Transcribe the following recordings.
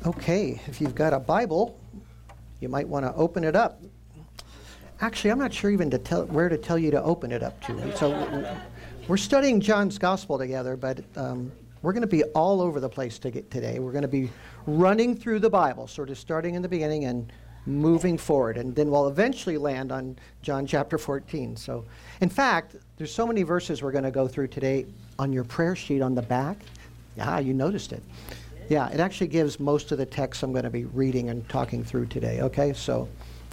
Okay, if you've got a Bible, you might want to open it up. Actually, I'm not sure even where to tell you to open it up to. So we're studying John's Gospel together, but we're going to be all over the place today. We're going to be running through the Bible, sort of starting in the beginning and moving forward, and then we'll eventually land on John chapter 14. So, in fact, there's so many verses we're going to go through today on your prayer sheet on the back. Yeah, you noticed it. Yeah, it actually gives most of the text I'm going to be reading and talking through today. Okay, so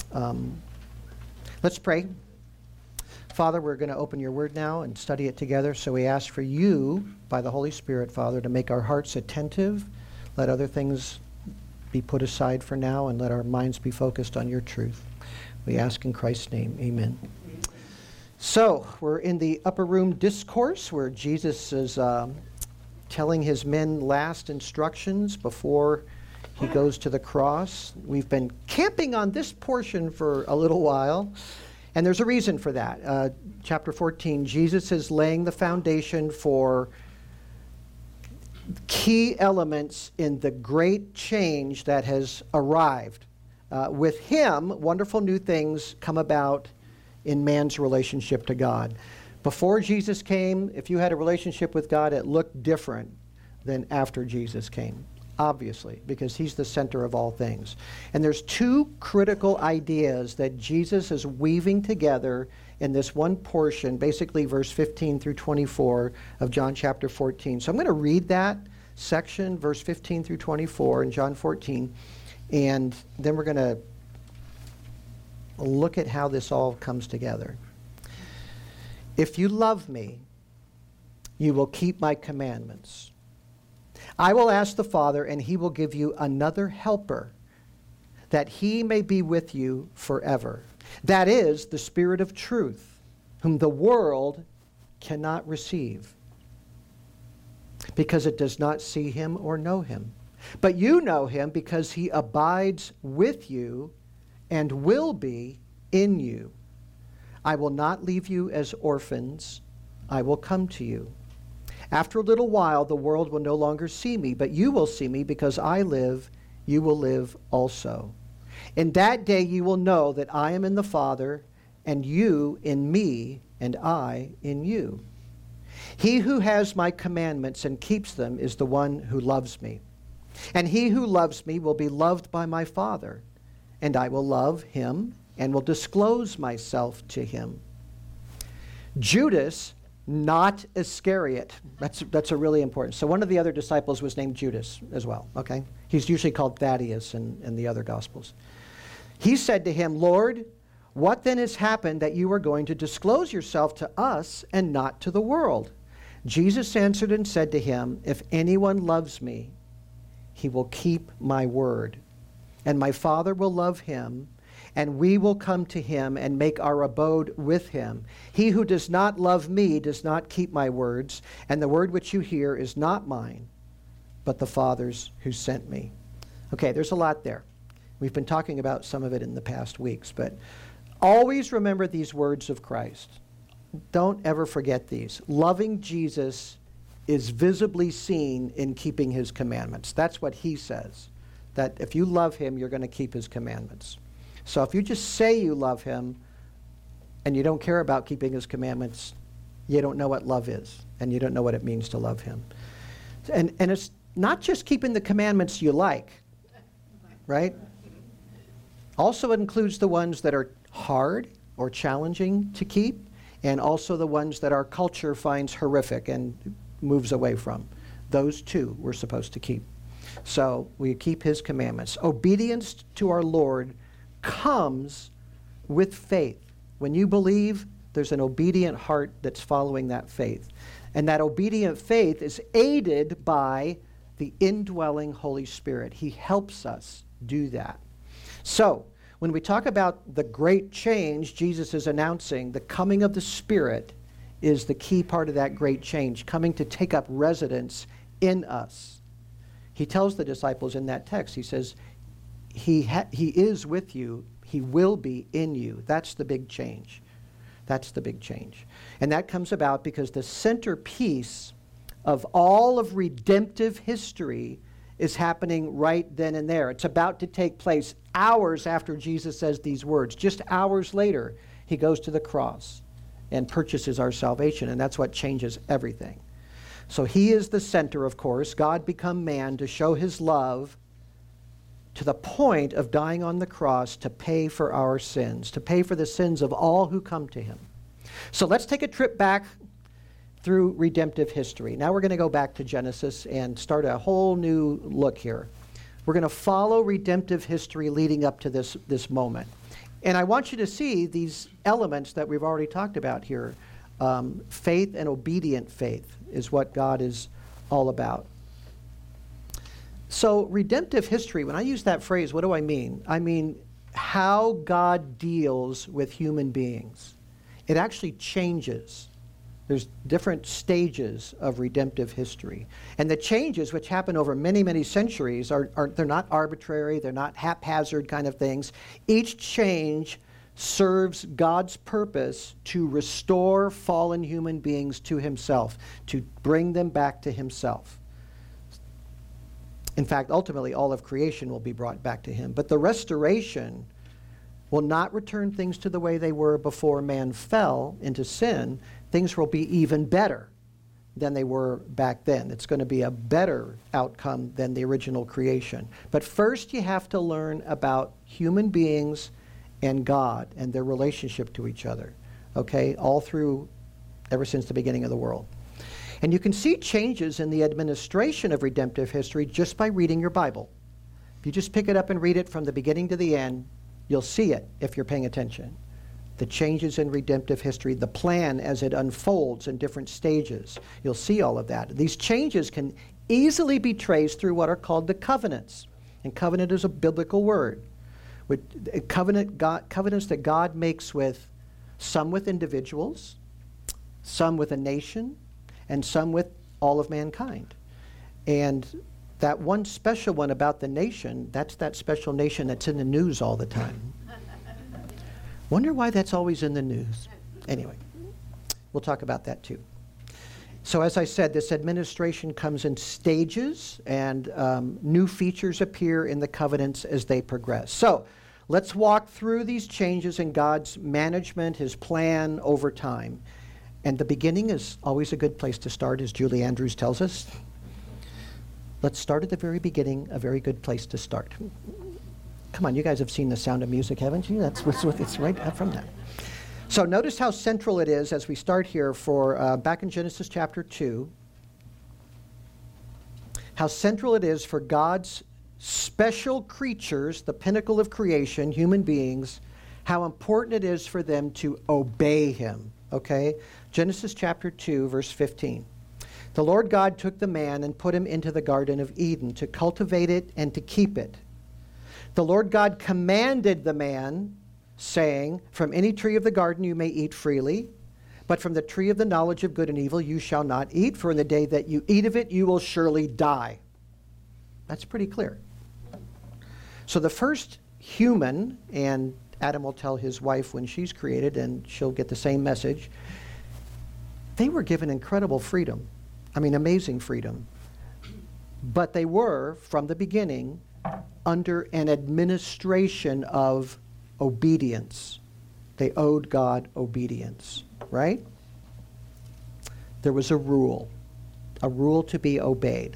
let's pray. Father, we're going to open your word now and study it together. So we ask for you, by the Holy Spirit, Father, to make our hearts attentive. Let other things be put aside for now, and let our minds be focused on your truth. We ask in Christ's name, amen. So we're in the upper room discourse where Jesus is telling his men last instructions before he goes to the cross. We've been camping on this portion for a little while, and there's a reason for that. Chapter 14, Jesus is laying the foundation for key elements in the great change that has arrived. With him, wonderful new things come about in man's relationship to God. Before Jesus came, if you had a relationship with God, it looked different than after Jesus came, obviously, because he's the center of all things. And there's two critical ideas that Jesus is weaving together in this one portion, basically verse 15 through 24 of John chapter 14. So I'm going to read that section, verse 15 through 24 in John 14, and then we're going to look at how this all comes together. If you love me, you will keep my commandments. I will ask the Father, and he will give you another helper, that he may be with you forever. That is the Spirit of truth, whom the world cannot receive, because it does not see him or know him. But you know him because he abides with you and will be in you. I will not leave you as orphans. I will come to you. After a little while, the world will no longer see me, but you will see me, because I live, you will live also. In that day you will know that I am in the Father, and you in me, and I in you. He who has my commandments and keeps them is the one who loves me. And he who loves me will be loved by my Father, and I will love him and will disclose myself to him. Judas, not Iscariot. That's a really important. So one of the other disciples was named Judas as well, okay? He's usually called Thaddeus in the other Gospels. He said to him, Lord, what then has happened that you are going to disclose yourself to us and not to the world? Jesus answered and said to him, if anyone loves me, he will keep my word, and my Father will love him, and we will come to him and make our abode with him. He who does not love me does not keep my words, and the word which you hear is not mine, but the Father's who sent me. Okay, there's a lot there. We've been talking about some of it in the past weeks, but always remember these words of Christ. Don't ever forget these. Loving Jesus is visibly seen in keeping his commandments. That's what he says, that if you love him, you're going to keep his commandments. So if you just say you love him and you don't care about keeping his commandments, you don't know what love is, and you don't know what it means to love him. And it's not just keeping the commandments you like, right? Also it includes the ones that are hard or challenging to keep, and also the ones that our culture finds horrific and moves away from. Those two we're supposed to keep. So we keep his commandments. Obedience to our Lord comes with faith. When you believe, there's an obedient heart that's following that faith. And that obedient faith is aided by the indwelling Holy Spirit. He helps us do that. So, when we talk about the great change Jesus is announcing, the coming of the Spirit is the key part of that great change, coming to take up residence in us. He tells the disciples in that text, he says, He is with you. He will be in you. That's the big change. That's the big change. And that comes about because the centerpiece of all of redemptive history is happening right then and there. It's about to take place hours after Jesus says these words. Just hours later, he goes to the cross and purchases our salvation, and that's what changes everything. So he is the center, of course. God become man to show his love to the point of dying on the cross to pay for our sins, to pay for the sins of all who come to him. So let's take a trip back through redemptive history. Now we're going to go back to Genesis and start a whole new look here. We're going to follow redemptive history leading up to this moment. And I want you to see these elements that we've already talked about here. Faith and obedient faith is what God is all about. So redemptive history, when I use that phrase, what do I mean? I mean how God deals with human beings. It actually changes. There's different stages of redemptive history. And the changes, which happen over many, many centuries, they're not arbitrary, they're not haphazard kind of things. Each change serves God's purpose to restore fallen human beings to himself, to bring them back to himself. In fact, ultimately, all of creation will be brought back to him. But the restoration will not return things to the way they were before man fell into sin. Things will be even better than they were back then. It's going to be a better outcome than the original creation. But first you have to learn about human beings and God and their relationship to each other, okay, all through, ever since the beginning of the world. And you can see changes in the administration of redemptive history just by reading your Bible. If you just pick it up and read it from the beginning to the end, you'll see it if you're paying attention. The changes in redemptive history, the plan as it unfolds in different stages. You'll see all of that. These changes can easily be traced through what are called the covenants. And covenant is a biblical word. Covenants that God makes with some with individuals, some with a nation, and some with all of mankind. And that one special one about the nation, that's that special nation that's in the news all the time. Wonder why that's always in the news. Anyway, we'll talk about that too. So as I said, this administration comes in stages, and new features appear in the covenants as they progress. So let's walk through these changes in God's management, his plan over time. And the beginning is always a good place to start, as Julie Andrews tells us. Let's start at the very beginning, a very good place to start. Come on, you guys have seen The Sound of Music, haven't you? That's what it's right up from that. So notice how central it is as we start here for back in Genesis chapter 2, how central it is for God's special creatures, the pinnacle of creation, human beings, how important it is for them to obey him. Okay? Genesis chapter 2, verse 15. The Lord God took the man and put him into the Garden of Eden to cultivate it and to keep it. The Lord God commanded the man, saying, from any tree of the garden you may eat freely, but from the tree of the knowledge of good and evil you shall not eat, for in the day that you eat of it you will surely die. That's pretty clear. So the first human, and Adam will tell his wife when she's created, and she'll get the same message, they were given incredible freedom. I mean, amazing freedom. But they were, from the beginning, under an administration of obedience. They owed God obedience, right? There was a rule to be obeyed.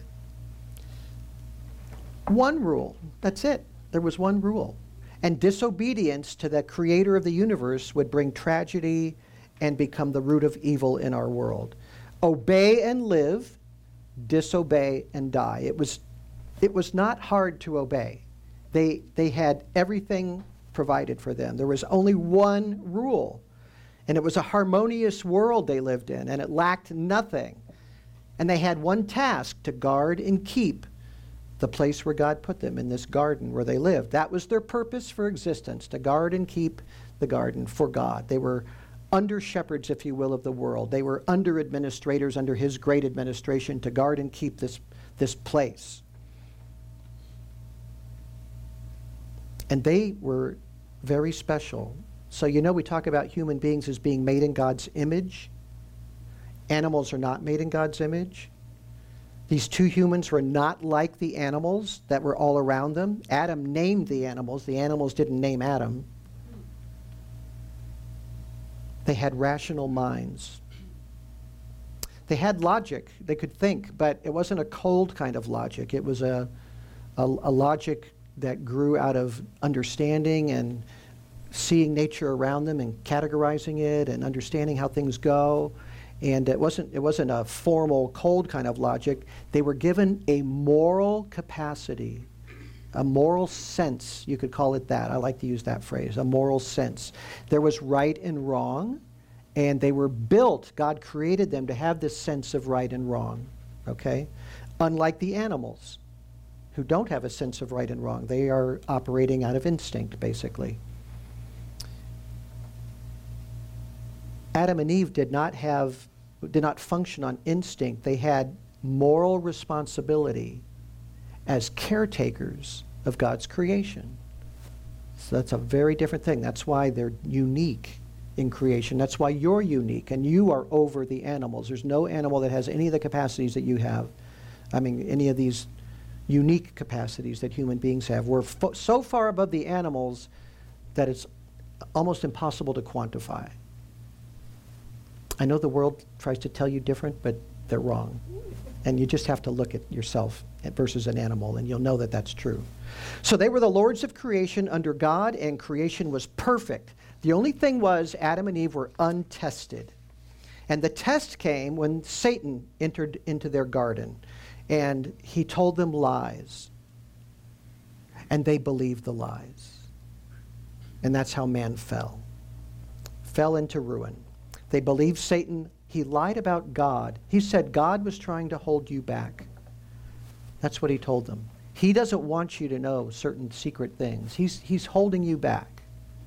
One rule, that's it. There was one rule. And disobedience to the creator of the universe would bring tragedy and become the root of evil in our world. Obey and live, disobey and die. It was not hard to obey. They had everything provided for them. There was only one rule, and it was a harmonious world they lived in, and it lacked nothing. And they had one task, to guard and keep the place where God put them, in this garden where they lived. That was their purpose for existence, to guard and keep the garden for God. They were under shepherds, if you will, of the world. They were under administrators under his great administration to guard and keep this place. And they were very special. So we talk about human beings as being made in God's image. Animals are not made in God's image. These two humans were not like the animals that were all around them. Adam named the animals. The animals didn't name Adam. They had rational minds. They had logic. They could think, but it wasn't a cold kind of logic. It was a logic that grew out of understanding and seeing nature around them and categorizing it and understanding how things go. And it wasn't a formal, cold kind of logic. They were given a moral capacity, a moral sense. You could call it that. I like to use that phrase, a moral sense. There was right and wrong, and they were built. God created them to have this sense of right and wrong, okay? Unlike the animals, who don't have a sense of right and wrong. They are operating out of instinct, basically. Adam and Eve did not function on instinct. They had moral responsibility as caretakers of God's creation. So that's a very different thing. That's why they're unique in creation. That's why you're unique, and you are over the animals. There's no animal that has any of the capacities that you have. I mean, any of these unique capacities that human beings have. We're so far above the animals that it's almost impossible to quantify. I know the world tries to tell you different, but they're wrong. And you just have to look at yourself versus an animal, and you'll know that that's true. So they were the lords of creation under God, and creation was perfect. The only thing was Adam and Eve were untested. And the test came when Satan entered into their garden, and he told them lies. And they believed the lies. And that's how man fell into ruin. They believed Satan. He lied about God. He said God was trying to hold you back. That's what he told them. He doesn't want you to know certain secret things. He's holding you back.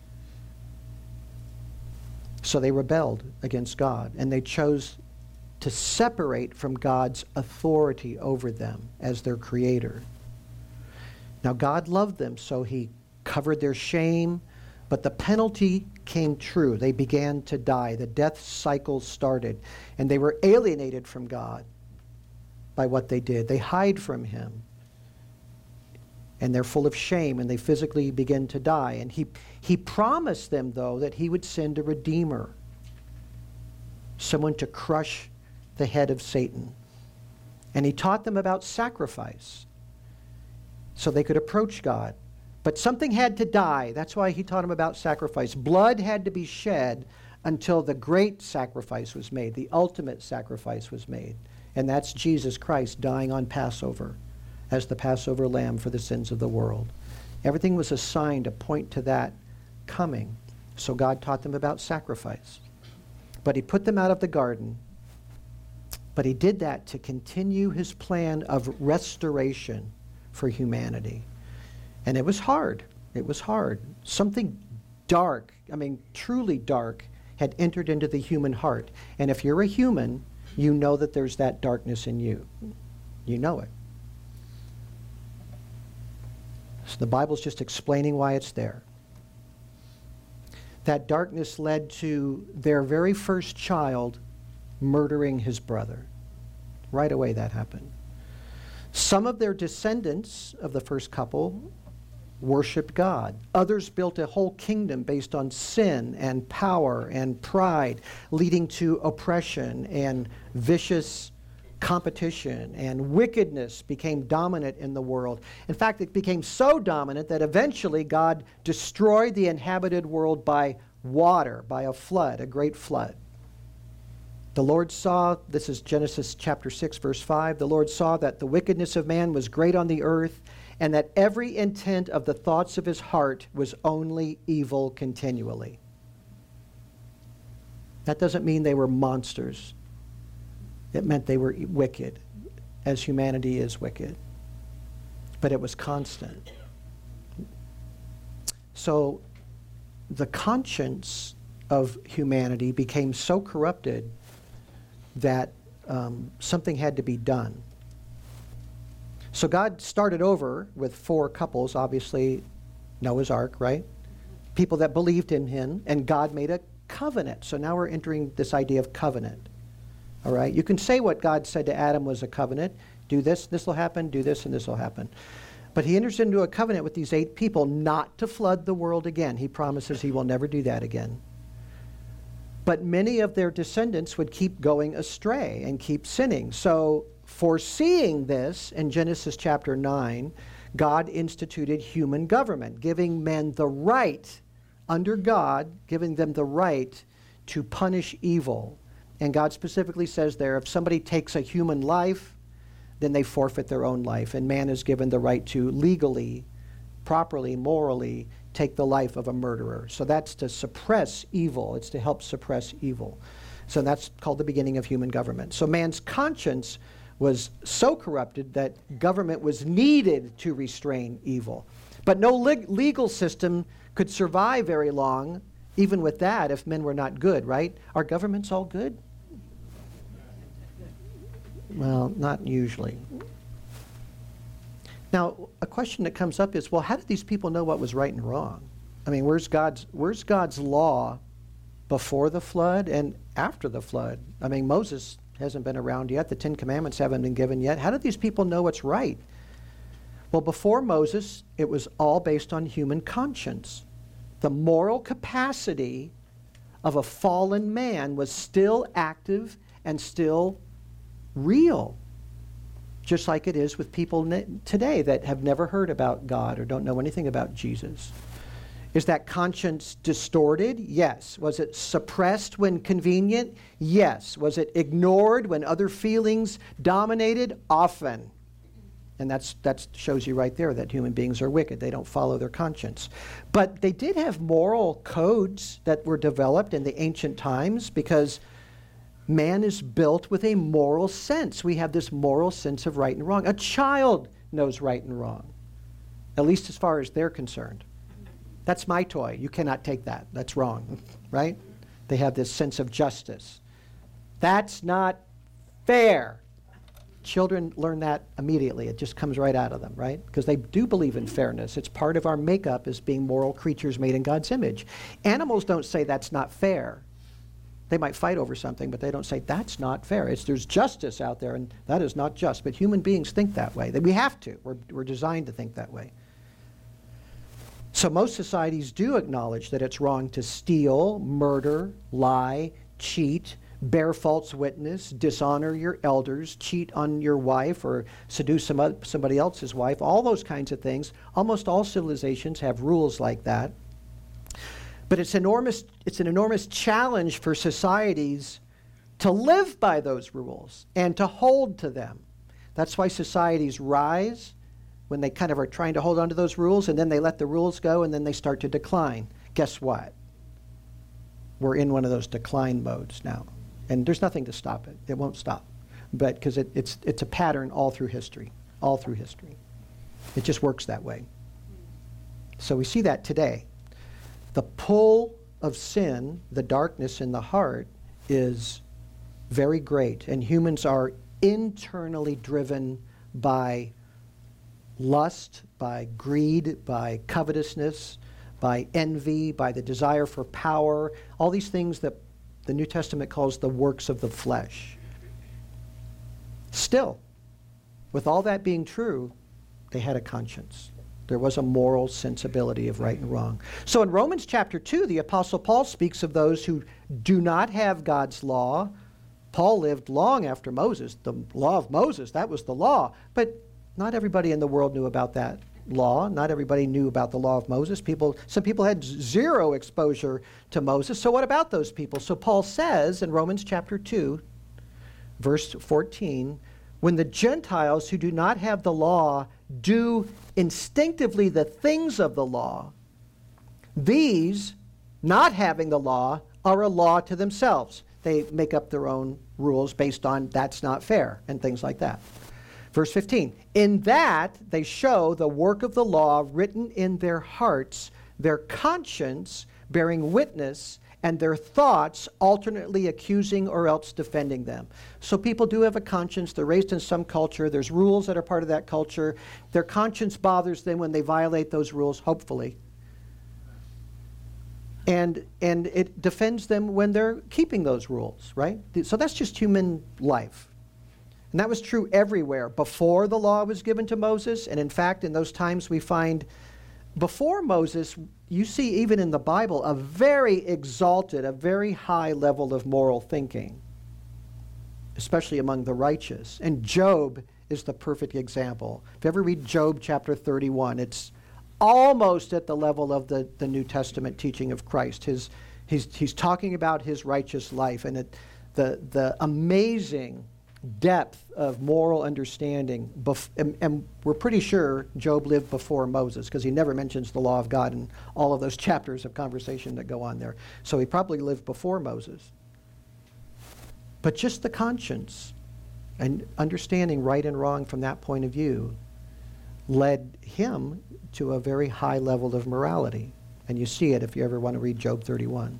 So they rebelled against God, and they chose to separate from God's authority over them as their creator. Now God loved them, so he covered their shame, but the penalty came true. They began to die. The death cycle started, and they were alienated from God by what they did. They hide from him, and they're full of shame, and they physically begin to die. And he promised them, though, that he would send a redeemer, someone to crush the head of Satan. And he taught them about sacrifice so they could approach God. But something had to die. That's why he taught them about sacrifice. Blood had to be shed until the great sacrifice was made, the ultimate sacrifice was made. And that's Jesus Christ dying on Passover as the Passover lamb for the sins of the world. Everything was assigned to point to that coming. So God taught them about sacrifice. But he put them out of the garden. But he did that to continue his plan of restoration for humanity. And it was hard. It was hard. Something dark, truly dark, had entered into the human heart. And if you're a human, you know that there's that darkness in you. You know it. So the Bible's just explaining why it's there. That darkness led to their very first child murdering his brother. Right away that happened. Some of their descendants of the first couple worshiped God. Others built a whole kingdom based on sin and power and pride, leading to oppression and vicious competition, and wickedness became dominant in the world. In fact, it became so dominant that eventually God destroyed the inhabited world by water, by a flood, a great flood. The Lord saw, this is Genesis chapter 6, verse 5, the Lord saw that the wickedness of man was great on the earth, and that every intent of the thoughts of his heart was only evil continually. That doesn't mean they were monsters. It meant they were wicked, as humanity is wicked. But it was constant. So the conscience of humanity became so corrupted that something had to be done. So God started over with 4 couples, obviously Noah's Ark, right? People that believed in him, and God made a covenant. So now we're entering this idea of covenant. All right? You can say what God said to Adam was a covenant. Do this, this will happen. Do this, and this will happen. But he enters into a covenant with these 8 people not to flood the world again. He promises he will never do that again. But many of their descendants would keep going astray and keep sinning. So, foreseeing this, in Genesis chapter 9, God instituted human government, giving men the right, under God, giving them the right to punish evil. And God specifically says there, if somebody takes a human life, then they forfeit their own life. And man is given the right to legally, properly, morally take the life of a murderer. So that's to suppress evil. It's to help suppress evil. So that's called the beginning of human government. So man's conscience was so corrupted that government was needed to restrain evil. But no legal system could survive very long, even with that, if men were not good, right? Are governments all good? Well, not usually. Now, a question that comes up is, well, how did these people know what was right and wrong? I mean, where's God's law before the flood and after the flood? I mean, Moses hasn't been around yet. The 10 Commandments haven't been given yet. How did these people know what's right? Well, before Moses, it was all based on human conscience. The moral capacity of a fallen man was still active and still real, just like it is with people today that have never heard about God or don't know anything about Jesus. Is that conscience distorted? Yes. Was it suppressed when convenient? Yes. Was it ignored when other feelings dominated? Often. And that shows you right there that human beings are wicked. They don't follow their conscience. But they did have moral codes that were developed in the ancient times because man is built with a moral sense. We have this moral sense of right and wrong. A child knows right and wrong, at least as far as they're concerned. That's my toy. You cannot take that. That's wrong, right? They have this sense of justice. That's not fair. Children learn that immediately. It just comes right out of them, right? Because they do believe in fairness. It's part of our makeup as being moral creatures made in God's image. Animals don't say that's not fair. They might fight over something, but they don't say that's not fair. There's justice out there, and that is not just. But human beings think that way. We have to. We're designed to think that way. So most societies do acknowledge that it's wrong to steal, murder, lie, cheat, bear false witness, dishonor your elders, cheat on your wife, or seduce somebody else's wife, all those kinds of things. Almost all civilizations have rules like that. But it's an enormous challenge for societies to live by those rules and to hold to them. That's why societies rise when they kind of are trying to hold on to those rules, and then they let the rules go, and then they start to decline. Guess what? We're in one of those decline modes now. And there's nothing to stop it. It won't stop. But because it's a pattern all through history. All through history. It just works that way. So we see that today. The pull of sin, the darkness in the heart, is very great. And humans are internally driven by lust, by greed, by covetousness, by envy, by the desire for power, all these things that the New Testament calls the works of the flesh. Still, with all that being true, they had a conscience. There was a moral sensibility of right and wrong. So in Romans chapter 2, the Apostle Paul speaks of those who do not have God's law. Paul lived long after Moses. The law of Moses, that was the law. But not everybody in the world knew about that law. Not everybody knew about the law of Moses. Some people had zero exposure to Moses. So what about those people? So Paul says in Romans chapter 2, verse 14, when the Gentiles who do not have the law do instinctively the things of the law, these, not having the law, are a law to themselves. They make up their own rules based on that's not fair and things like that. Verse 15, in that they show the work of the law written in their hearts, their conscience bearing witness, and their thoughts alternately accusing or else defending them. So people do have a conscience. They're raised in some culture. There's rules that are part of that culture. Their conscience bothers them when they violate those rules, hopefully. And it defends them when they're keeping those rules, right? So that's just human life. And that was true everywhere before the law was given to Moses. And in fact, in those times we find before Moses, you see even in the Bible, a very exalted, a very high level of moral thinking, especially among the righteous. And Job is the perfect example. If you ever read Job chapter 31, it's almost at the level of the New Testament teaching of Christ. He's talking about his righteous life and the amazing depth of moral understanding. And we're pretty sure Job lived before Moses because he never mentions the law of God in all of those chapters of conversation that go on there. So he probably lived before Moses. But just the conscience and understanding right and wrong from that point of view led him to a very high level of morality. And you see it if you ever want to read Job 31.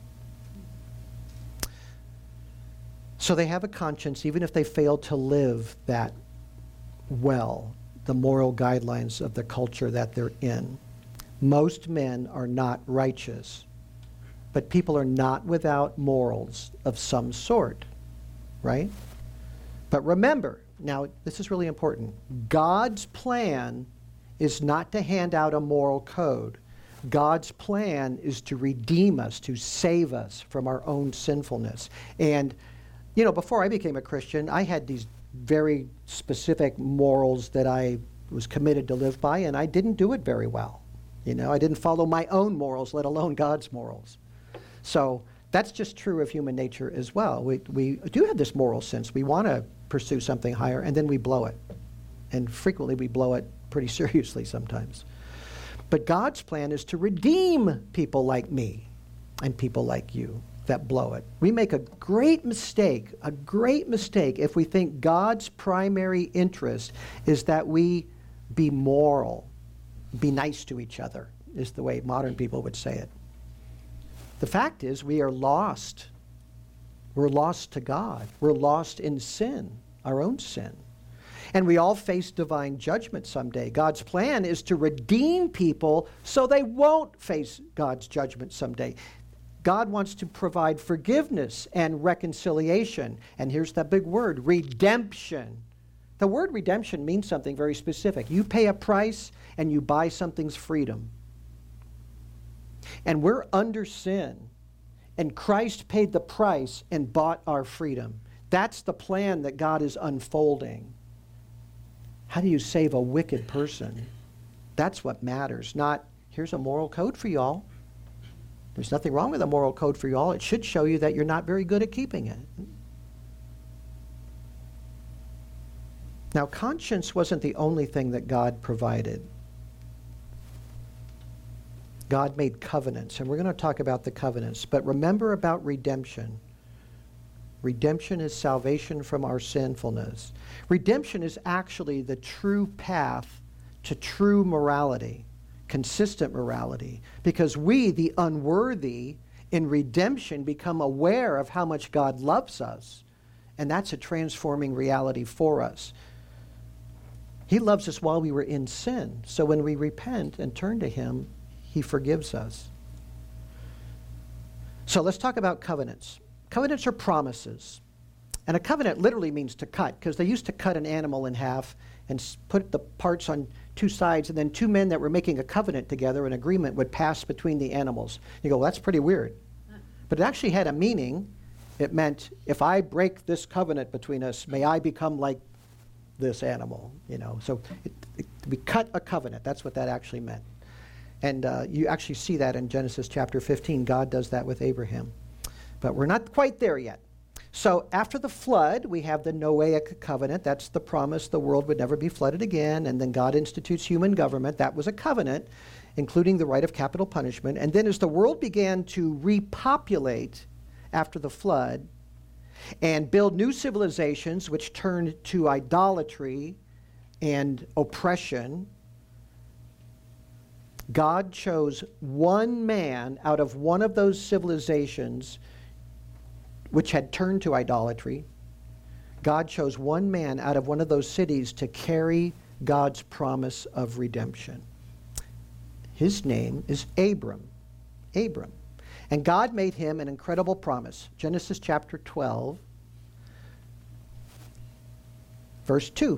So they have a conscience, even if they fail to live that well, the moral guidelines of the culture that they're in. Most men are not righteous, but people are not without morals of some sort, right? But remember, now this is really important, God's plan is not to hand out a moral code. God's plan is to redeem us, to save us from our own sinfulness. And you know, before I became a Christian, I had these very specific morals that I was committed to live by, and I didn't do it very well. You know, I didn't follow my own morals, let alone God's morals. So that's just true of human nature as well. We do have this moral sense. We want to pursue something higher, and then we blow it. And frequently we blow it pretty seriously sometimes. But God's plan is to redeem people like me and people like you that blow it. We make a great mistake if we think God's primary interest is that we be moral, be nice to each other, is the way modern people would say it. The fact is we are lost. We're lost to God. We're lost in sin, our own sin. And we all face divine judgment someday. God's plan is to redeem people so they won't face God's judgment someday. God wants to provide forgiveness and reconciliation. And here's that big word, redemption. The word redemption means something very specific. You pay a price and you buy something's freedom. And we're under sin. And Christ paid the price and bought our freedom. That's the plan that God is unfolding. How do you save a wicked person? That's what matters, not here's a moral code for y'all. There's nothing wrong with a moral code for y'all. It should show you that you're not very good at keeping it. Now, conscience wasn't the only thing that God provided. God made covenants, and we're going to talk about the covenants. But remember about redemption. Redemption is salvation from our sinfulness. Redemption is actually the true path to true morality. Consistent morality, because we, the unworthy, in redemption become aware of how much God loves us, and that's a transforming reality for us. He loves us while we were in sin, so when we repent and turn to Him, He forgives us. So let's talk about covenants. Covenants are promises, and a covenant literally means to cut, because they used to cut an animal in half and put the parts on two sides, and then two men that were making a covenant together, an agreement, would pass between the animals. You go, well, that's pretty weird. But it actually had a meaning. It meant, if I break this covenant between us, may I become like this animal, you know. So we cut a covenant. That's what that actually meant. And you actually see that in Genesis chapter 15. God does that with Abraham. But we're not quite there yet. So after the flood, we have the Noahic covenant. That's the promise the world would never be flooded again. And then God institutes human government. That was a covenant, including the right of capital punishment. And then as the world began to repopulate after the flood and build new civilizations which turned to idolatry and oppression, God chose one man out of one of those civilizations which had turned to idolatry. God chose one man out of one of those cities to carry God's promise of redemption. His name is Abram. Abram. And God made him an incredible promise. Genesis chapter 12. Verse 2.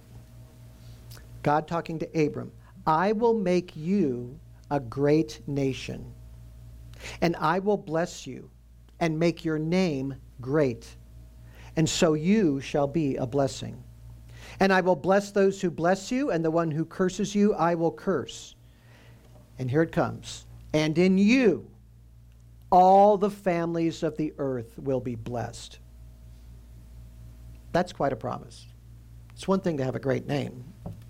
God talking to Abram. I will make you a great nation, and I will bless you and make your name great, and so you shall be a blessing. And I will bless those who bless you, and the one who curses you I will curse. And here it comes. And in you all the families of the earth will be blessed. That's quite a promise. It's one thing to have a great name.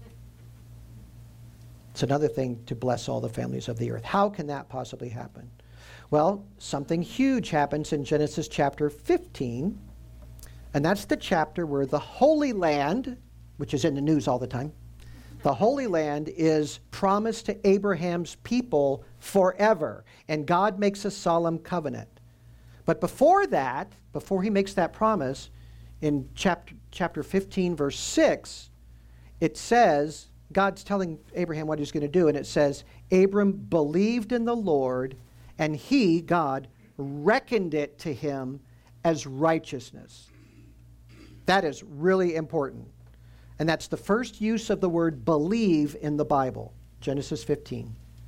It's another thing to bless all the families of the earth. How can that possibly happen? Well, something huge happens in Genesis chapter 15, and that's the chapter where the Holy Land, which is in the news all the time, the Holy Land is promised to Abraham's people forever, and God makes a solemn covenant. But before that, before he makes that promise, in chapter 15, verse 6, it says, God's telling Abraham what he's going to do, and it says, Abram believed in the Lord, and he, God, reckoned it to him as righteousness. That is really important. And that's the first use of the word believe in the Bible, Genesis 15.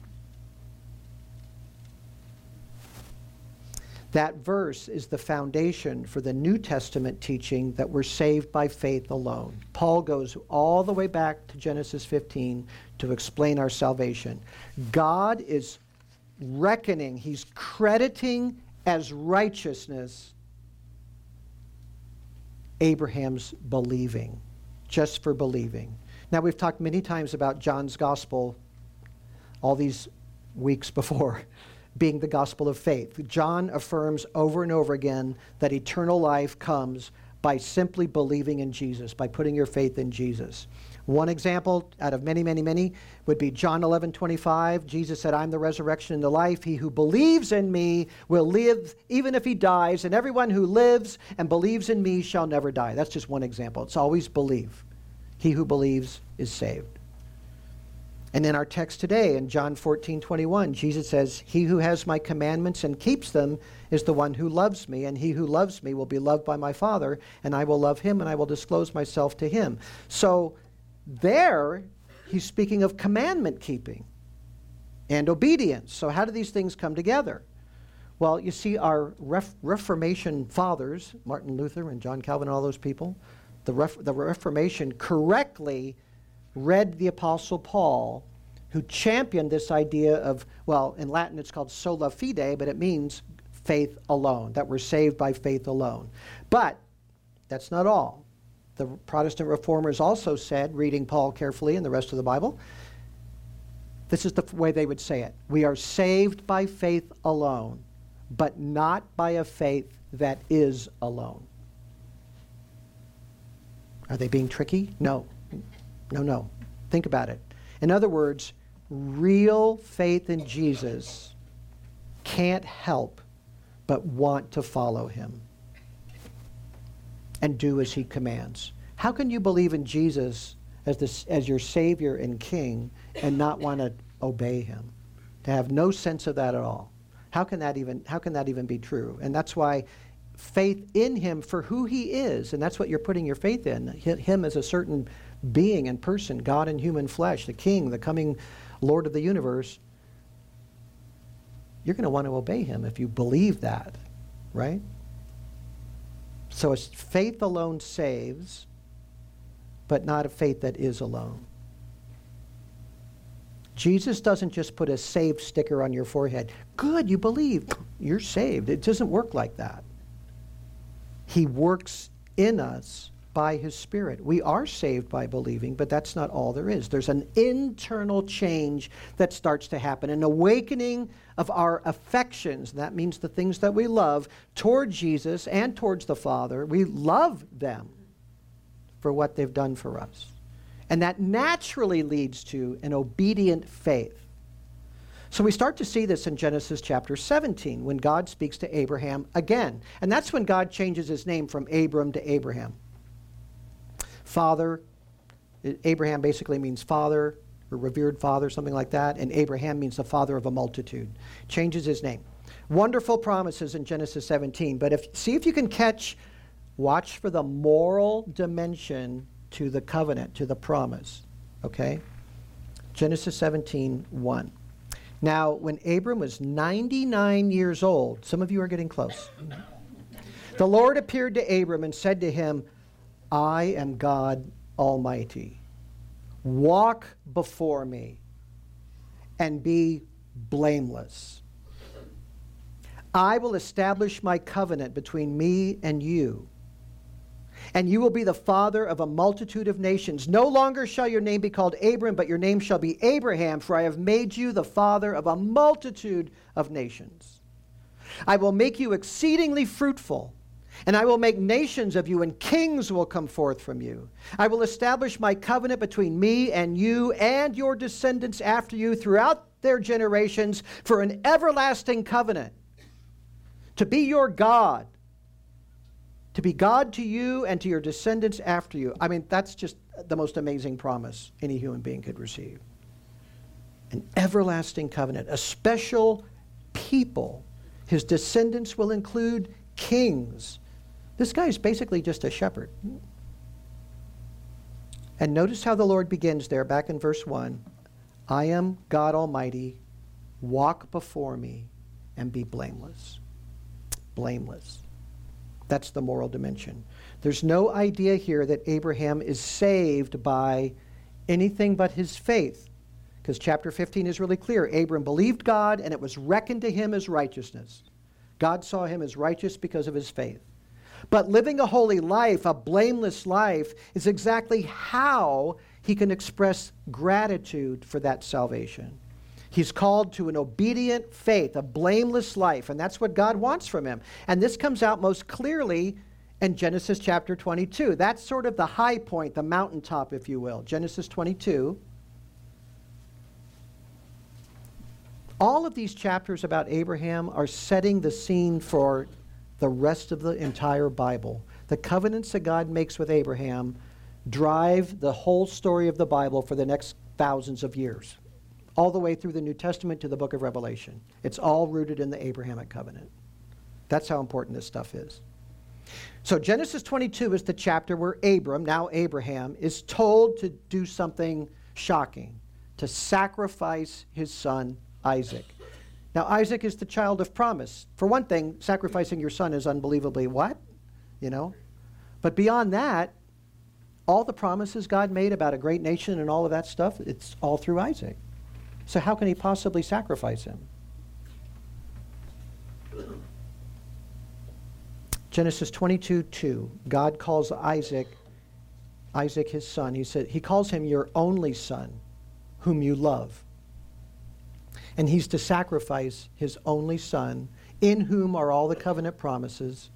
That verse is the foundation for the New Testament teaching that we're saved by faith alone. Paul goes all the way back to Genesis 15 to explain our salvation. God is reckoning, he's crediting as righteousness Abraham's believing, just for believing. Now, we've talked many times about John's gospel all these weeks before being the gospel of faith. John affirms over and over again that eternal life comes by simply believing in Jesus, by putting your faith in Jesus. One example out of many, many, many would be John 11:25. Jesus said, I'm the resurrection and the life. He who believes in me will live even if he dies, and everyone who lives and believes in me shall never die. That's just one example. It's always believe. He who believes is saved. And in our text today, in John 14:21, Jesus says, he who has my commandments and keeps them is the one who loves me, and he who loves me will be loved by my Father, and I will love him, and I will disclose myself to him. So there, he's speaking of commandment keeping and obedience. So how do these things come together? Well, you see, our Reformation fathers, Martin Luther and John Calvin and all those people, the Reformation correctly read the Apostle Paul, who championed this idea of, well, in Latin it's called sola fide, but it means faith alone, that we're saved by faith alone. But that's not all. The Protestant reformers also said, reading Paul carefully and the rest of the Bible, this is the way they would say it. We are saved by faith alone, but not by a faith that is alone. Are they being tricky? No. No. Think about it. In other words, real faith in Jesus can't help but want to follow him and do as he commands. How can you believe in Jesus as your Savior and King and not want to obey him? To have no sense of that at all. How can that even be true? And that's why faith in him for who he is, and that's what you're putting your faith in, him as a certain being and person, God in human flesh, the King, the coming Lord of the universe, you're going to want to obey him if you believe that, right? So it's faith alone saves, but not a faith that is alone. Jesus doesn't just put a saved sticker on your forehead. Good, you believe, you're saved. It doesn't work like that. He works in us by his Spirit. We are saved by believing, but that's not all there is. There's an internal change that starts to happen, an awakening of our affections. That means the things that we love toward Jesus and towards the Father. We love them for what they've done for us. And that naturally leads to an obedient faith. So we start to see this in Genesis chapter 17 when God speaks to Abraham again. And that's when God changes his name from Abram to Abraham. Father, Abraham basically means father or revered father, something like that. And Abraham means the father of a multitude. Changes his name. Wonderful promises in Genesis 17. But see if you can watch for the moral dimension to the covenant, to the promise. Okay? Genesis 17:1. Now, when Abram was 99 years old, some of you are getting close. The Lord appeared to Abram and said to him, I am God Almighty. Walk before me and be blameless. I will establish my covenant between me and you will be the father of a multitude of nations. No longer shall your name be called Abram, but your name shall be Abraham, for I have made you the father of a multitude of nations. I will make you exceedingly fruitful, and I will make nations of you, and kings will come forth from you. I will establish my covenant between me and you and your descendants after you throughout their generations for an everlasting covenant, to be your God, to be God to you and to your descendants after you. I mean, that's just the most amazing promise any human being could receive. An everlasting covenant, a special people. His descendants will include kings. This guy is basically just a shepherd. And notice how the Lord begins there, back in verse 1. I am God Almighty. Walk before me and be blameless. Blameless. That's the moral dimension. There's no idea here that Abraham is saved by anything but his faith, because chapter 15 is really clear. Abram believed God, and it was reckoned to him as righteousness. God saw him as righteous because of his faith. But living a holy life, a blameless life, is exactly how he can express gratitude for that salvation. He's called to an obedient faith, a blameless life, and that's what God wants from him. And this comes out most clearly in Genesis chapter 22. That's sort of the high point, the mountaintop, if you will. Genesis 22. All of these chapters about Abraham are setting the scene for the rest of the entire Bible. The covenants that God makes with Abraham drive the whole story of the Bible for the next thousands of years, all the way through the New Testament to the book of Revelation. It's all rooted in the Abrahamic covenant. That's how important this stuff is. So Genesis 22 is the chapter where Abram, now Abraham, is told to do something shocking, to sacrifice his son Isaac. Now, Isaac is the child of promise. For one thing, sacrificing your son is unbelievably what? You know? But beyond that, all the promises God made about a great nation and all of that stuff, it's all through Isaac. So how can he possibly sacrifice him? Genesis 22:2. God calls Isaac his son. He calls him your only son, whom you love. And he's to sacrifice his only son, in whom are all the covenant promises.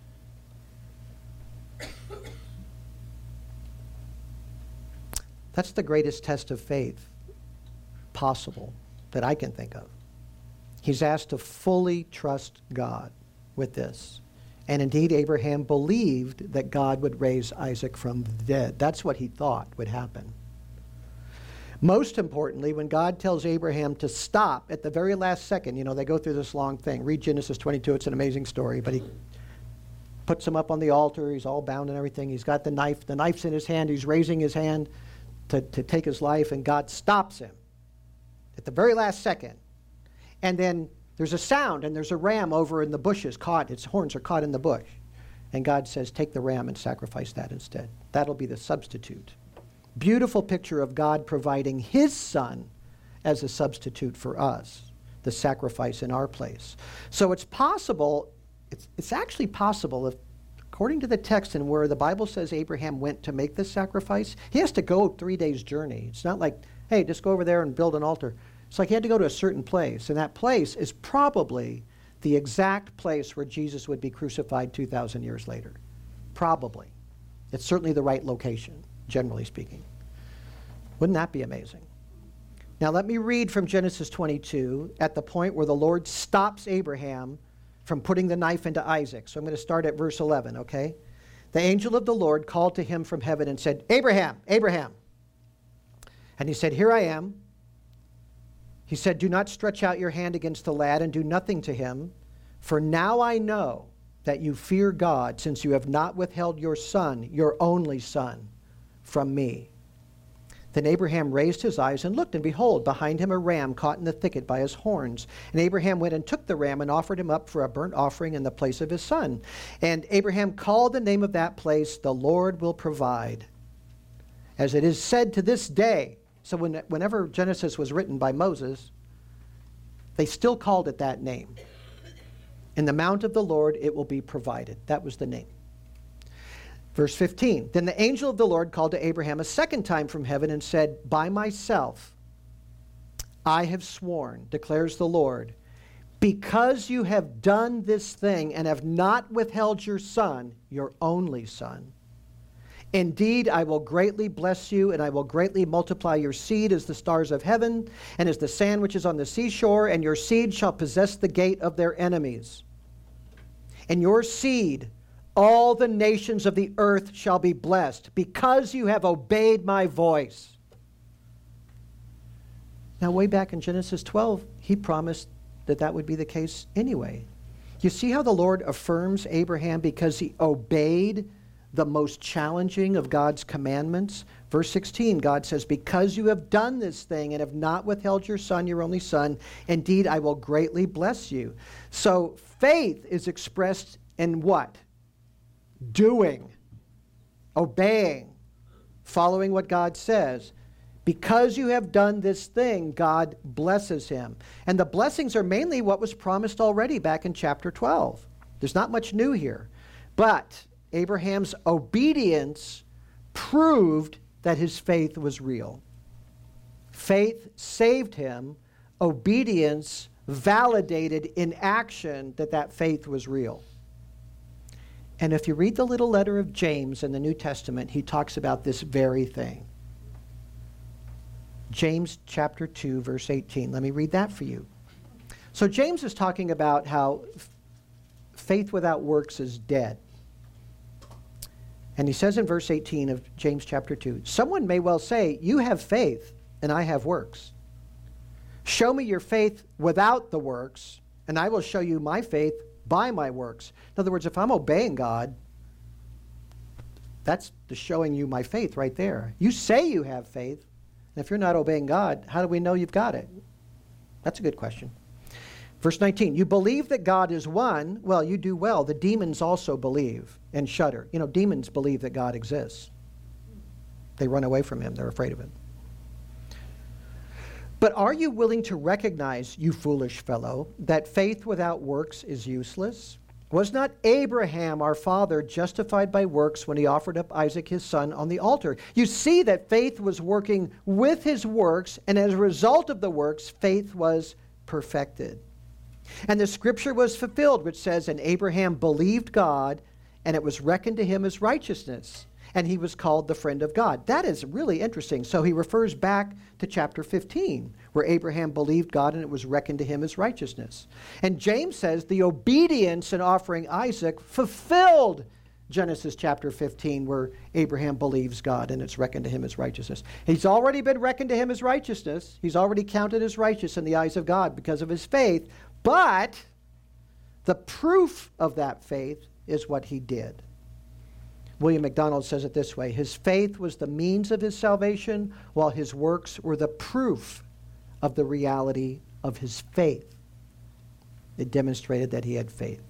That's the greatest test of faith possible that I can think of. He's asked to fully trust God with this. And indeed, Abraham believed that God would raise Isaac from the dead. That's what he thought would happen. Most importantly, when God tells Abraham to stop at the very last second, they go through this long thing. Read Genesis 22, it's an amazing story, but he puts him up on the altar, he's all bound and everything, he's got the knife's in his hand, he's raising his hand to take his life, and God stops him at the very last second. And then there's a sound, and there's a ram over in the bushes caught, its horns are caught in the bush. And God says, take the ram and sacrifice that instead. That'll be the substitute. Beautiful picture of God providing his son as a substitute for us, the sacrifice in our place. So it's possible, it's actually possible, if, according to the text and where the Bible says Abraham went to make this sacrifice, he has to go 3 days' journey. It's not like, hey, just go over there and build an altar. It's like he had to go to a certain place, and that place is probably the exact place where Jesus would be crucified 2,000 years later. Probably. It's certainly the right location, generally speaking. Wouldn't that be amazing? Now let me read from Genesis 22 at the point where the Lord stops Abraham from putting the knife into Isaac. So I'm going to start at verse 11, okay? The angel of the Lord called to him from heaven and said, Abraham, Abraham. And he said, here I am. He said, do not stretch out your hand against the lad and do nothing to him, for now I know that you fear God, since you have not withheld your son, your only son. from me." Then Abraham raised his eyes and looked, and behold, behind him a ram caught in the thicket by his horns. And Abraham went and took the ram and offered him up for a burnt offering in the place of his son. And Abraham called the name of that place, "The Lord will provide," as it is said to this day. So whenever Genesis was written by Moses, they still called it that name. "In the mount of the Lord it will be provided." That was the name. Verse 15, "Then the angel of the Lord called to Abraham a second time from heaven and said, 'By myself I have sworn, declares the Lord, because you have done this thing and have not withheld your son, your only son. Indeed, I will greatly bless you, and I will greatly multiply your seed as the stars of heaven and as the sand which is on the seashore, and your seed shall possess the gate of their enemies. And your seed, all the nations of the earth shall be blessed, because you have obeyed my voice.'" Now, way back in Genesis 12, he promised that that would be the case anyway. You see how the Lord affirms Abraham because he obeyed the most challenging of God's commandments? Verse 16, God says, "Because you have done this thing and have not withheld your son, your only son, indeed I will greatly bless you." So faith is expressed in what? Doing, obeying, following what God says. Because you have done this thing, God blesses him. And the blessings are mainly what was promised already back in chapter 12. There's not much new here. But Abraham's obedience proved that his faith was real. Faith saved him. Obedience validated in action that that faith was real. And if you read the little letter of James in the New Testament, he talks about this very thing. James chapter 2, verse 18. Let me read that for you. So James is talking about how faith without works is dead. And he says in verse 18 of James chapter 2, "Someone may well say, 'You have faith, and I have works. Show me your faith without the works, and I will show you my faith by my works.'" In other words, if I'm obeying God, that's the showing you my faith right there. You say you have faith, and if you're not obeying God, how do we know you've got it? That's a good question. Verse 19, "You believe that God is one. Well, you do well. The demons also believe and shudder." You know, demons believe that God exists. They run away from him. They're afraid of him. "But are you willing to recognize, you foolish fellow, that faith without works is useless? Was not Abraham, our father, justified by works when he offered up Isaac his son on the altar?" You see that faith was working with his works, and as a result of the works, faith was perfected. "And the scripture was fulfilled, which says, 'And Abraham believed God, and it was reckoned to him as righteousness, and he was called the friend of God.'" That is really interesting. So he refers back to chapter 15, where Abraham believed God and it was reckoned to him as righteousness. And James says the obedience in offering Isaac fulfilled Genesis chapter 15, where Abraham believes God and it's reckoned to him as righteousness. He's already been reckoned to him as righteousness. He's already counted as righteous in the eyes of God because of his faith. But the proof of that faith is what he did. William MacDonald says it this way: "His faith was the means of his salvation, while his works were the proof of the reality of his faith." It demonstrated that he had faith.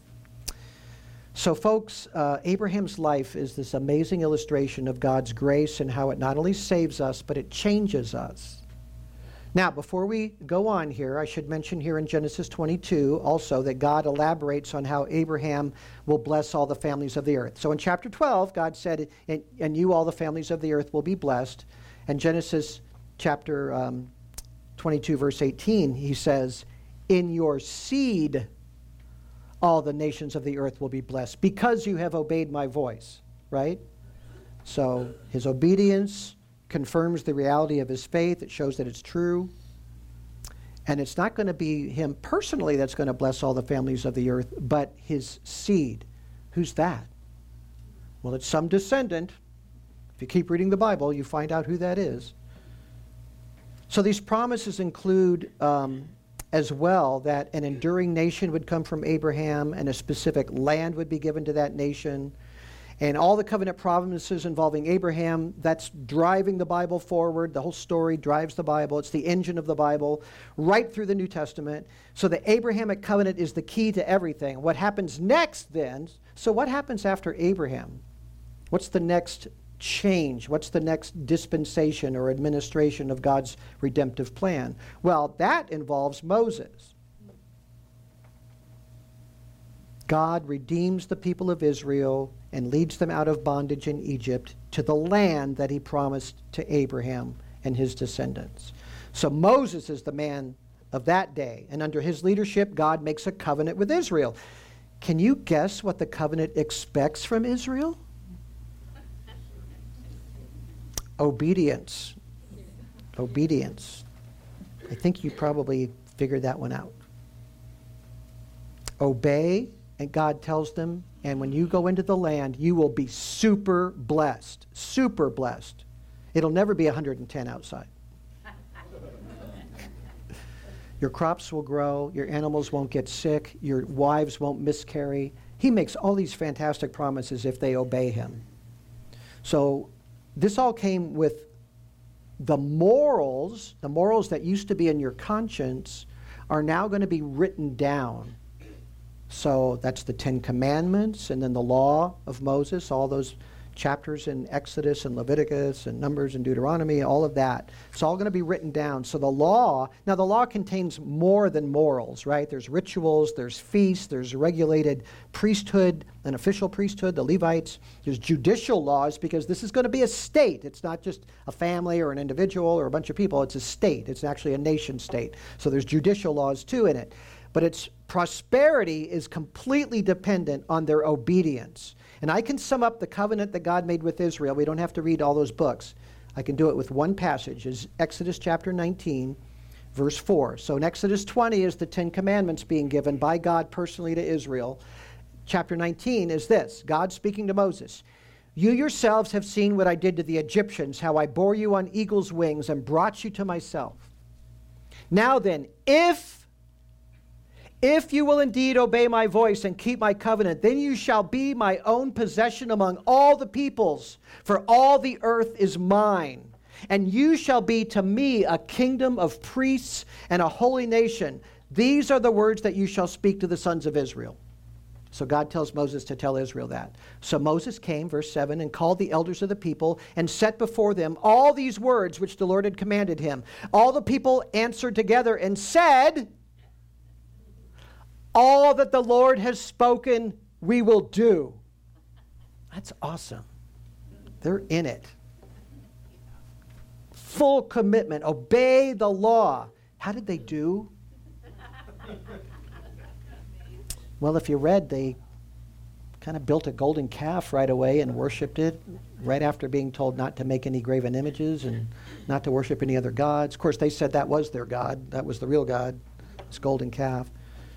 So folks, Abraham's life is this amazing illustration of God's grace and how it not only saves us, but it changes us. Now, before we go on here, I should mention here in Genesis 22 also that God elaborates on how Abraham will bless all the families of the earth. So in chapter 12, God said, "And you, all the families of the earth, will be blessed." And Genesis chapter 22, verse 18, he says, "In your seed, all the nations of the earth will be blessed, because you have obeyed my voice." Right? So his obedience confirms the reality of his faith. It shows that it's true. And it's not going to be him personally that's going to bless all the families of the earth, but his seed. Who's that? Well, it's some descendant. If you keep reading the Bible, you find out who that is. So these promises include as well that an enduring nation would come from Abraham, and a specific land would be given to that nation. And all the covenant promises involving Abraham, that's driving the Bible forward. The whole story drives the Bible. It's the engine of the Bible right through the New Testament. So the Abrahamic covenant is the key to everything. What happens next then? So what happens after Abraham? What's the next change? What's the next dispensation or administration of God's redemptive plan? Well, that involves Moses. God redeems the people of Israel and leads them out of bondage in Egypt to the land that he promised to Abraham and his descendants. So Moses is the man of that day, and under his leadership, God makes a covenant with Israel. Can you guess what the covenant expects from Israel? Obedience. Obedience. I think you probably figured that one out. Obey, and God tells them, and when you go into the land, you will be super blessed. Super blessed. It'll never be 110 outside. Your crops will grow, your animals won't get sick, your wives won't miscarry. He makes all these fantastic promises if they obey him. So this all came with the morals that used to be in your conscience are now going to be written down. So that's the Ten Commandments, and then the law of Moses, all those chapters in Exodus and Leviticus and Numbers and Deuteronomy, all of that. It's all going to be written down. So the law contains more than morals, right? There's rituals, there's feasts, there's regulated priesthood, an official priesthood, the Levites. There's judicial laws because this is going to be a state. It's not just a family or an individual or a bunch of people. It's a state. It's actually a nation state. So there's judicial laws too in it. But its prosperity is completely dependent on their obedience. And I can sum up the covenant that God made with Israel. We don't have to read all those books. I can do it with one passage. It's Exodus chapter 19, verse 4. So in Exodus 20 is the Ten Commandments being given by God personally to Israel. Chapter 19 is this, God speaking to Moses. You yourselves have seen what I did to the Egyptians, how I bore you on eagle's wings and brought you to myself. Now then, if you will indeed obey my voice and keep my covenant, then you shall be my own possession among all the peoples, for all the earth is mine. And you shall be to me a kingdom of priests and a holy nation. These are the words that you shall speak to the sons of Israel. So God tells Moses to tell Israel that. So Moses came, verse 7, and called the elders of the people and set before them all these words which the Lord had commanded him. All the people answered together and said, all that the Lord has spoken, we will do. That's awesome. They're in it. Full commitment. Obey the law. How did they do? Well, if you read, they kind of built a golden calf right away and worshipped it right after being told not to make any graven images and not to worship any other gods. Of course, they said that was their God. That was the real God, this golden calf.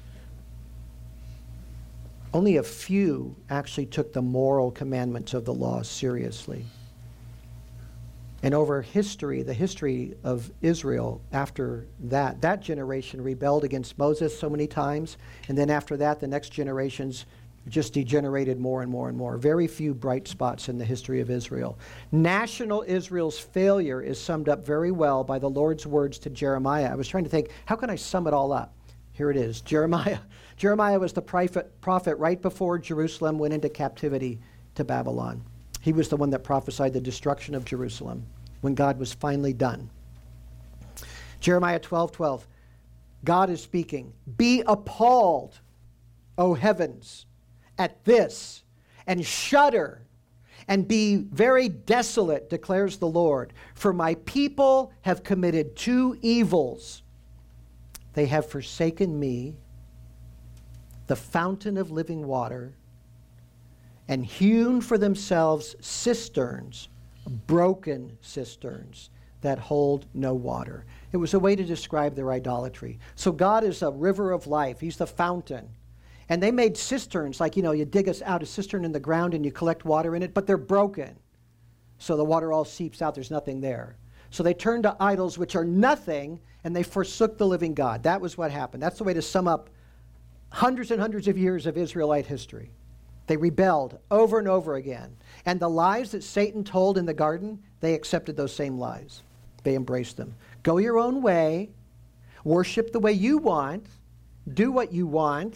Only a few actually took the moral commandments of the law seriously. And over history, the history of Israel after that generation rebelled against Moses so many times. And then after that, the next generations just degenerated more and more and more. Very few bright spots in the history of Israel. National Israel's failure is summed up very well by the Lord's words to Jeremiah. I was trying to think, how can I sum it all up? Here it is. Jeremiah was the prophet right before Jerusalem went into captivity to Babylon. He was the one that prophesied the destruction of Jerusalem when God was finally done. Jeremiah 12:12. God is speaking. Be appalled, O heavens, at this, and shudder, and be very desolate, declares the Lord. For my people have committed two evils. They have forsaken me, the fountain of living water, and hewn for themselves cisterns, broken cisterns that hold no water. It was a way to describe their idolatry. So God is a river of life. He's the fountain. And they made cisterns, like, you dig out a cistern in the ground and you collect water in it, but they're broken. So the water all seeps out. There's nothing there. So they turned to idols which are nothing, and they forsook the living God. That was what happened. That's the way to sum up hundreds and hundreds of years of Israelite history. They rebelled over and over again. And the lies that Satan told in the garden, they accepted those same lies. They embraced them. Go your own way. Worship the way you want. Do what you want.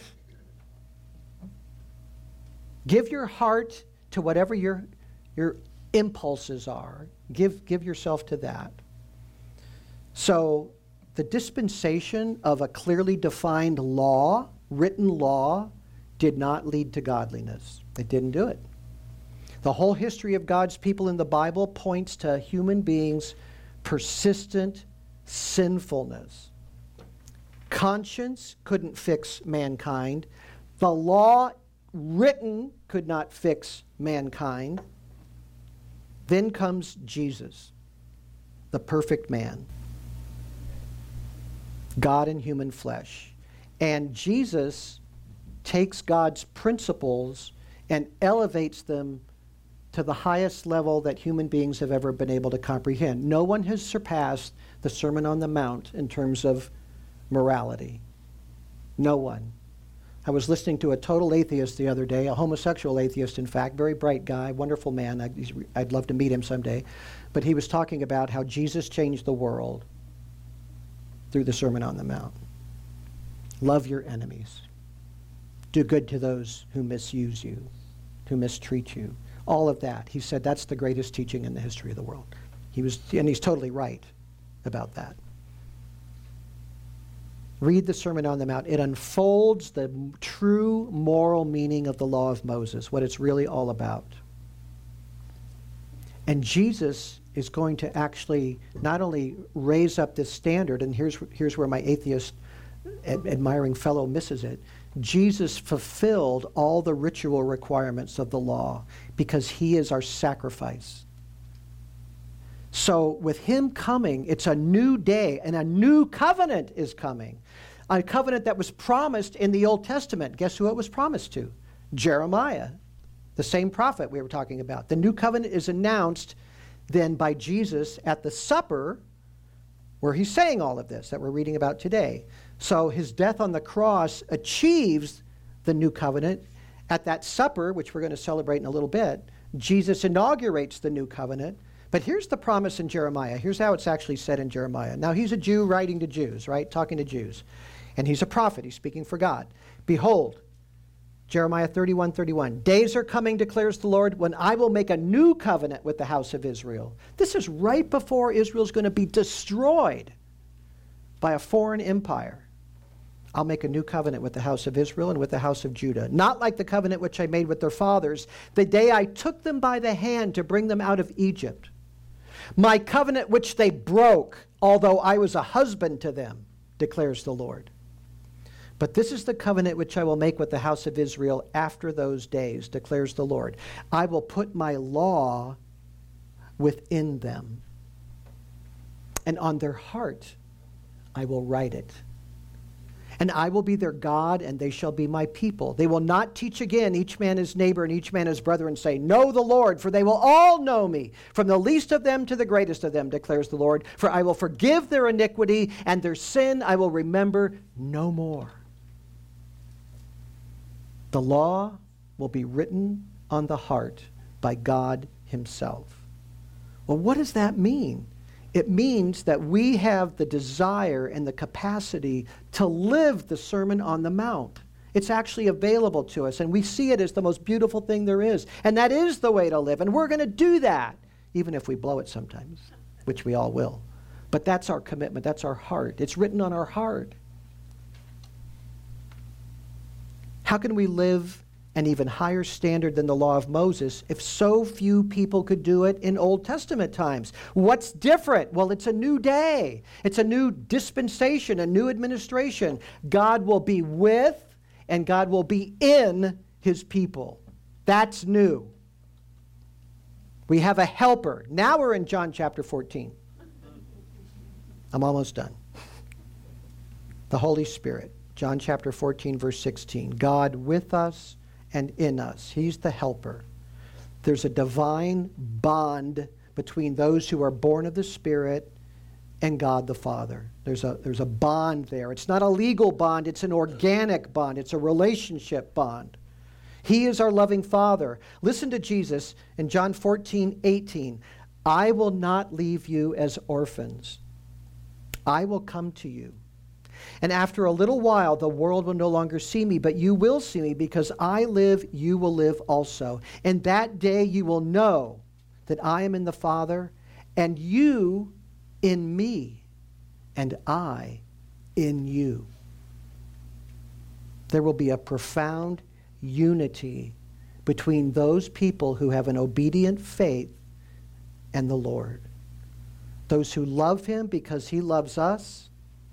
Give your heart to whatever your impulses are. Give yourself to that. So the dispensation of a clearly defined law, written law, did not lead to godliness. It didn't do it. The whole history of God's people in the Bible points to human beings' persistent sinfulness. Conscience couldn't fix mankind. The law written could not fix mankind. Then comes Jesus, the perfect man, God in human flesh. And Jesus takes God's principles and elevates them to the highest level that human beings have ever been able to comprehend. No one has surpassed the Sermon on the Mount in terms of morality. No one. I was listening to a total atheist the other day, a homosexual atheist, in fact, very bright guy, wonderful man. I'd love to meet him someday. But he was talking about how Jesus changed the world through the Sermon on the Mount. Love your enemies. Do good to those who misuse you, who mistreat you. All of that. He said that's the greatest teaching in the history of the world. And he's totally right about that. Read the Sermon on the Mount. It unfolds the true moral meaning of the law of Moses, what it's really all about. And Jesus is going to actually not only raise up this standard, and here's where my atheist admiring fellow misses it. Jesus fulfilled all the ritual requirements of the law because he is our sacrifice. So with him coming, it's a new day, and a new covenant is coming. A covenant that was promised in the Old Testament. Guess who it was promised to? Jeremiah, the same prophet we were talking about. The new covenant is announced then by Jesus at the supper, where he's saying all of this that we're reading about today. So his death on the cross achieves the new covenant. At that supper, which we're going to celebrate in a little bit, Jesus inaugurates the new covenant. But here's the promise in Jeremiah. Here's how it's actually said in Jeremiah. Now, he's a Jew writing to Jews, right? Talking to Jews. And he's a prophet. He's speaking for God. Behold, Jeremiah 31:31. Days are coming, declares the Lord, when I will make a new covenant with the house of Israel. This is right before Israel's going to be destroyed by a foreign empire. I'll make a new covenant with the house of Israel and with the house of Judah, not like the covenant which I made with their fathers the day I took them by the hand to bring them out of Egypt. My covenant which they broke, although I was a husband to them, declares the Lord. But this is the covenant which I will make with the house of Israel after those days, declares the Lord. I will put my law within them, and on their heart I will write it. And I will be their God, and they shall be my people. They will not teach again each man his neighbor and each man his brother, and say, know the Lord, for they will all know me, from the least of them to the greatest of them, declares the Lord. For I will forgive their iniquity, and their sin I will remember no more. The law will be written on the heart by God himself. Well, what does that mean? It means that we have the desire and the capacity to live the Sermon on the Mount. It's actually available to us, and we see it as the most beautiful thing there is. And that is the way to live, and we're going to do that, even if we blow it sometimes, which we all will. But that's our commitment. That's our heart. It's written on our heart. How can we live an even higher standard than the law of Moses if so few people could do it in Old Testament times? What's different? Well, it's a new day. It's a new dispensation, a new administration. God will be with and God will be in his people. That's new. We have a helper. Now we're in John chapter 14. I'm almost done. The Holy Spirit. John chapter 14, verse 16. God with us and in us. He's the helper. There's a divine bond between those who are born of the Spirit and God the Father. There's a bond there. It's not a legal bond. It's an organic bond. It's a relationship bond. He is our loving Father. Listen to Jesus in John 14:18. I will not leave you as orphans. I will come to you. And after a little while, the world will no longer see me, but you will see me, because I live, you will live also. And that day you will know that I am in the Father, and you in me, and I in you. There will be a profound unity between those people who have an obedient faith and the Lord. Those who love him because he loves us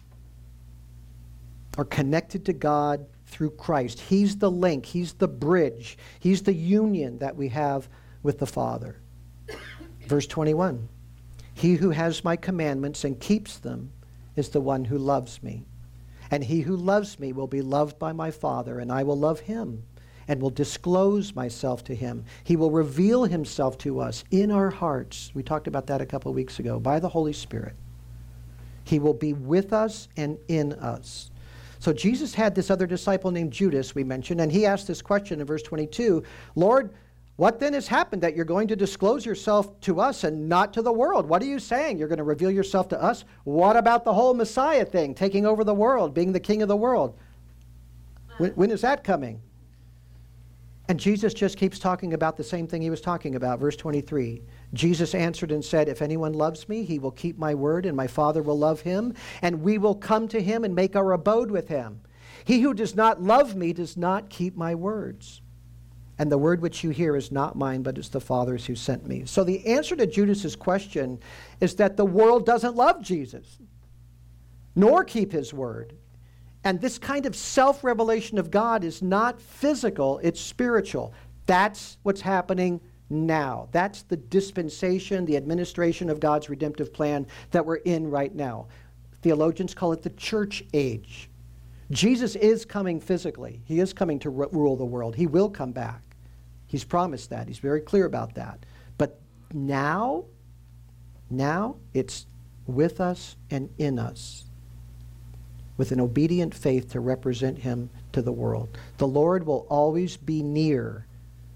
are connected to God through Christ. He's the link. He's the bridge. He's the union that we have with the Father. Verse 21, he who has my commandments and keeps them is the one who loves me. And he who loves me will be loved by my Father, and I will love him and will disclose myself to him. He will reveal himself to us in our hearts. We talked about that a couple of weeks ago, by the Holy Spirit. He will be with us and in us. So Jesus had this other disciple named Judas, we mentioned, and he asked this question in verse 22, Lord, what then has happened that you're going to disclose yourself to us and not to the world? What are you saying? You're going to reveal yourself to us? What about the whole Messiah thing, taking over the world, being the king of the world? When is that coming? And Jesus just keeps talking about the same thing he was talking about. Verse 23, Jesus answered and said, if anyone loves me, he will keep my word, and my Father will love him, and we will come to him and make our abode with him. He who does not love me does not keep my words. And the word which you hear is not mine, but it's the Father's who sent me. So the answer to Judas's question is that the world doesn't love Jesus, nor keep his word. And this kind of self-revelation of God is not physical, it's spiritual. That's what's happening now. That's the dispensation, the administration of God's redemptive plan that we're in right now. Theologians call it the church age. Jesus is coming physically. He is coming to rule the world. He will come back. He's promised that. He's very clear about that. But now it's with us and in us, with an obedient faith to represent him to the world. The Lord will always be near,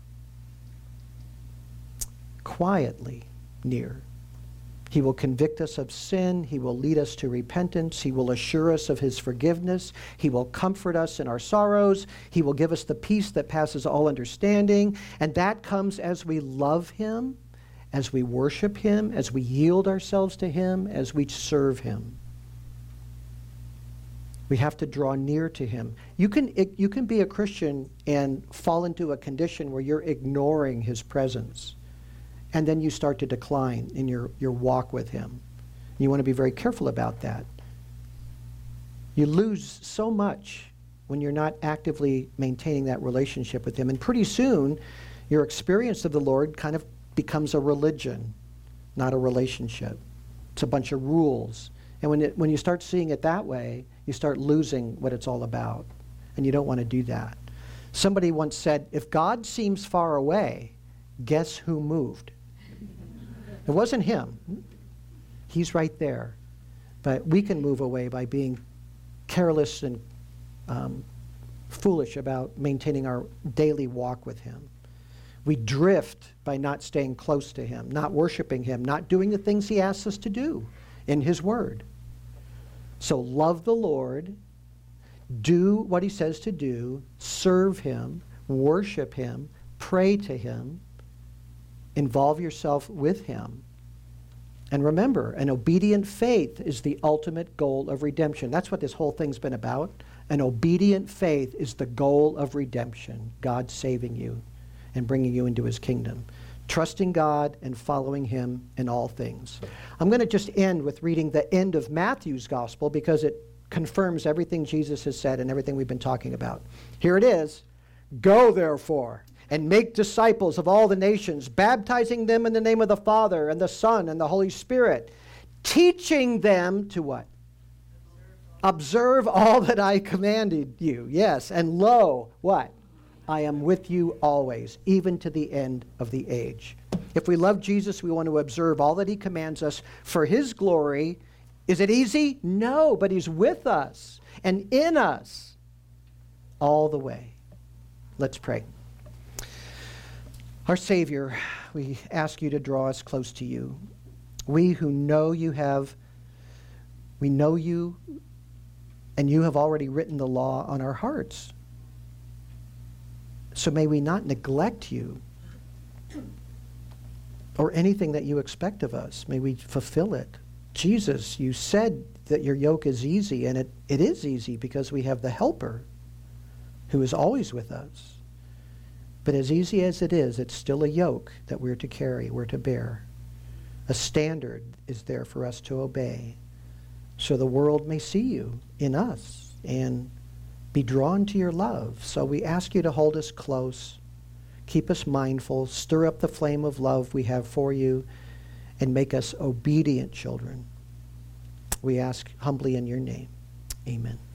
quietly near. He will convict us of sin. He will lead us to repentance. He will assure us of his forgiveness. He will comfort us in our sorrows. He will give us the peace that passes all understanding. And that comes as we love him, as we worship him, as we yield ourselves to him, as we serve him. We have to draw near to him. You can be a Christian and fall into a condition where you're ignoring his presence. And then you start to decline in your walk with him. You want to be very careful about that. You lose so much when you're not actively maintaining that relationship with him. And pretty soon, your experience of the Lord kind of becomes a religion, not a relationship. It's a bunch of rules. And when you start seeing it that way, you start losing what it's all about. And you don't want to do that. Somebody once said, if God seems far away, guess who moved? It wasn't him. He's right there. But we can move away by being careless and foolish about maintaining our daily walk with him. We drift by not staying close to him, not worshiping him, not doing the things he asks us to do in his word. So love the Lord, do what he says to do, serve him, worship him, pray to him, involve yourself with him. And remember, an obedient faith is the ultimate goal of redemption. That's what this whole thing's been about. An obedient faith is the goal of redemption, God saving you and bringing you into his kingdom. Trusting God and following him in all things. I'm going to just end with reading the end of Matthew's gospel because it confirms everything Jesus has said and everything we've been talking about. Here it is. Go, therefore, and make disciples of all the nations, baptizing them in the name of the Father and the Son and the Holy Spirit, teaching them to what? Observe all that I commanded you. Yes, and lo, what? I am with you always, even to the end of the age. If we love Jesus, we want to observe all that he commands us for his glory. Is it easy? No, but he's with us and in us all the way. Let's pray. Our Savior, we ask you to draw us close to you. We who know we know you, and you have already written the law on our hearts. So may we not neglect you or anything that you expect of us. May we fulfill it. Jesus, you said that your yoke is easy, and it is easy because we have the Helper who is always with us. But as easy as it is, it's still a yoke that we're to carry, we're to bear. A standard is there for us to obey, so the world may see you in us and be drawn to your love. So we ask you to hold us close, keep us mindful, stir up the flame of love we have for you, and make us obedient children. We ask humbly in your name. Amen.